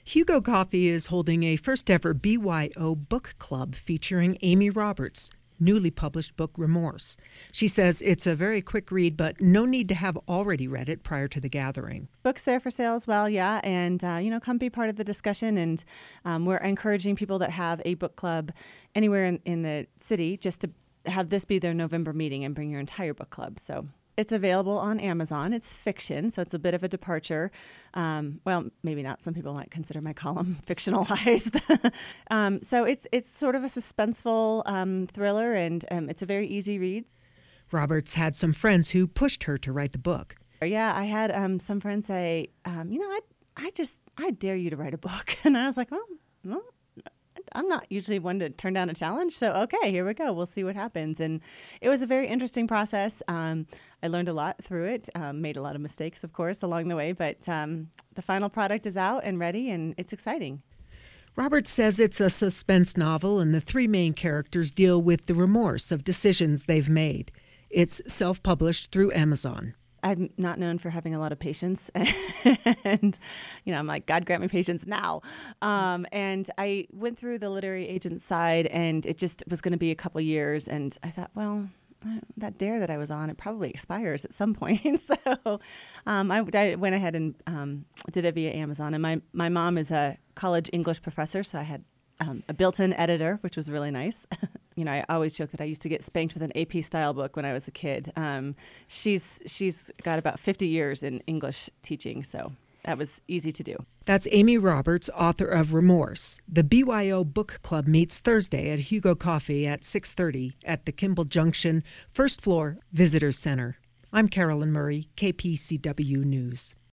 Hugo Coffee is holding a first-ever BYO book club featuring Amy Roberts' newly published book, Remorse. She says it's a very quick read, but no need to have already read it prior to the gathering. Books there for sale as well, yeah, and come be part of the discussion. And we're encouraging people that have a book club anywhere in the city just to have this be their November meeting and bring your entire book club. So it's available on Amazon. It's fiction, so it's a bit of a departure. Well, maybe not. Some people might consider my column fictionalized. So it's sort of a suspenseful thriller, and it's a very easy read. Roberts had some friends who pushed her to write the book. Yeah, I had some friends say, I dare you to write a book. And I was like, well, I'm not usually one to turn down a challenge. So, okay, here we go. We'll see what happens. And it was a very interesting process. I learned a lot through it, made a lot of mistakes, of course, along the way. But the final product is out and ready, and it's exciting. Roberts says it's a suspense novel, and the three main characters deal with the remorse of decisions they've made. It's self-published through Amazon. I'm not known for having a lot of patience, and I'm like, God grant me patience now. And I went through the literary agent side, and it just was going to be a couple years. And I thought, well, that dare that I was on, it probably expires at some point. So I went ahead and did it via Amazon. And my mom is a college English professor, so I had a built-in editor, which was really nice. I always joke that I used to get spanked with an AP style book when I was a kid. She's got about 50 years in English teaching, so that was easy to do. That's Amy Roberts, author of Remorse. The BYO Book Club meets Thursday at Hugo Coffee at 6:30 at the Kimball Junction, first floor, Visitors Center. I'm Carolyn Murray, KPCW News.